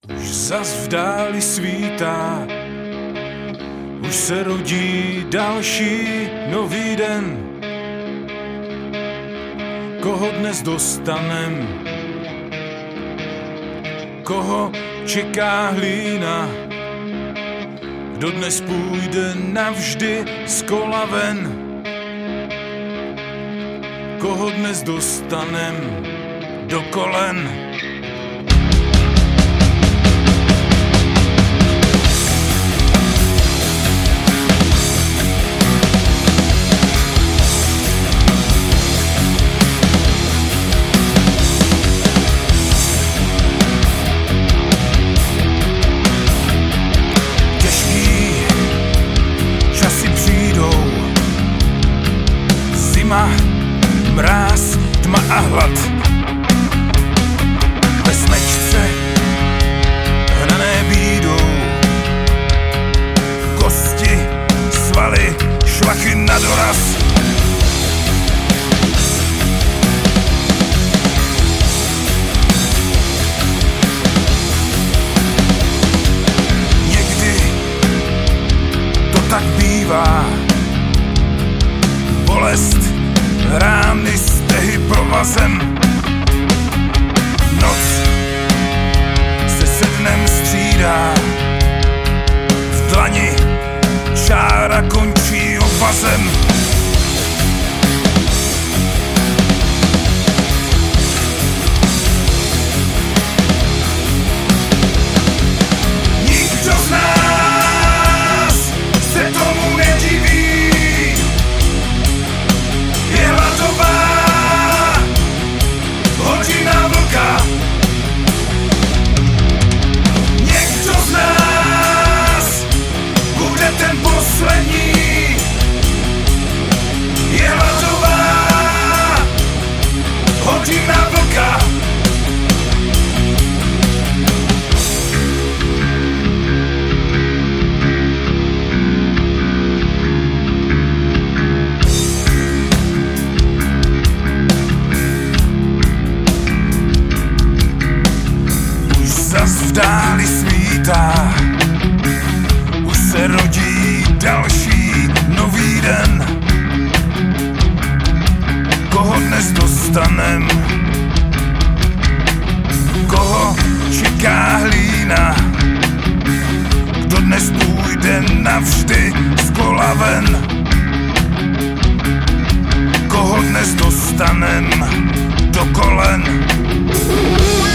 Už zas v dáli svítá, už se rodí další nový den. Koho dnes dostanem, koho čeká hlína, kdo dnes půjde navždy z kola ven. Koho dnes dostanem do kolen. Mráz, tma a hlad. Ve smečce hnané bídou, kosti, svaly, šlachy na doraz. Někdy to tak bývá, bolest, rány, stehy provazem. Noc se dnem střídá, v dlani čára končí obvazem. Nikdo z nás se tomu nediví. Je hladová hodina vlka. Někdo z nás bude ten poslední. Je hladová hodina vlka. V dáli svítá, už se rodí další nový den. Koho dnes dostanem, koho čeká hlína, kdo dnes půjde navždy z kola ven. Koho dnes dostanem do kolen.